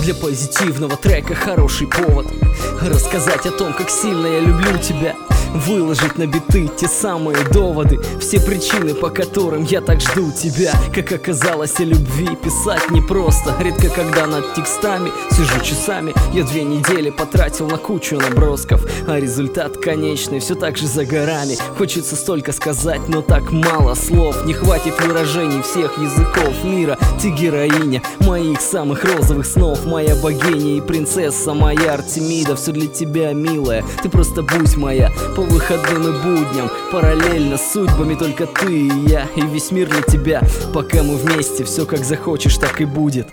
Для позитивного трека хороший повод рассказать о том, как сильно я люблю тебя. Выложить на биты те самые доводы, все причины, по которым я так жду тебя. Как оказалось, о любви писать непросто. Редко когда над текстами сижу часами. Я 2 недели потратил на кучу набросков, а результат конечный все так же за горами. Хочется столько сказать, но так мало слов. Не хватит выражений всех языков мира. Ты героиня моих самых розовых снов, моя богиня и принцесса, моя Артемида. Все для тебя, милая, ты просто будь моя. По выходным и будням, параллельно с судьбами только ты и я, и весь мир для тебя. Пока мы вместе, все как захочешь, так и будет.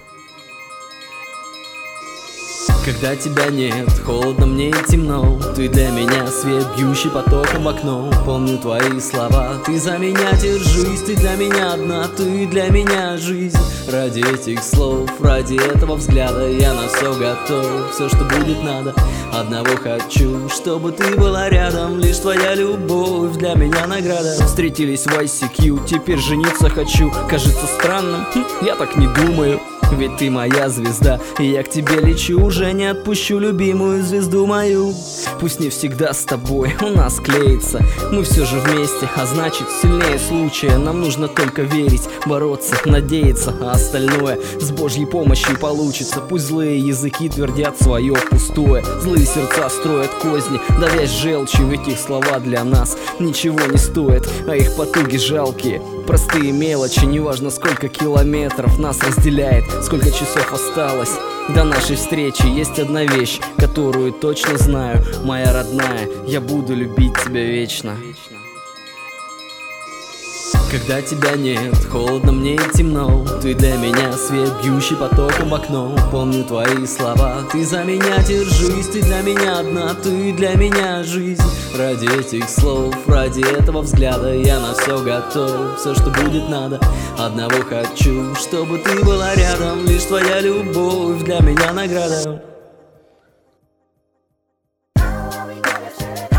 Когда тебя нет, холодно мне и темно. Ты для меня свет, бьющий потоком в окно. Помню твои слова, ты за меня держись. Ты для меня одна, ты для меня жизнь. Ради этих слов, ради этого взгляда я на все готов. Все, что будет надо, одного хочу, чтобы ты была рядом. Лишь твоя любовь для меня награда. Встретились в ICQ, теперь жениться хочу. Кажется странным, я так не думаю. Ведь ты моя звезда, и я к тебе лечу. Уже не отпущу любимую звезду мою. Пусть не всегда с тобой у нас клеится, мы все же вместе, а значит сильнее случая. Нам нужно только верить, бороться, надеяться, а остальное с Божьей помощью получится. Пусть злые языки твердят свое пустое, злые сердца строят козни, давясь желчью, ведь их слова для нас ничего не стоят, а их потуги жалкие. Простые мелочи, неважно сколько километров нас разделяет, сколько часов осталось до нашей встречи. Есть одна вещь, которую точно знаю, моя родная, я буду любить тебя вечно. Когда тебя нет, холодно мне и темно. Ты для меня свет, бьющий потоком в окно. Помню твои слова, ты за меня держись. Ты для меня одна, ты для меня жизнь. Ради этих слов, ради этого взгляда я на все готов. Все, что будет надо, одного хочу, чтобы ты была рядом. Лишь твоя любовь для меня награда.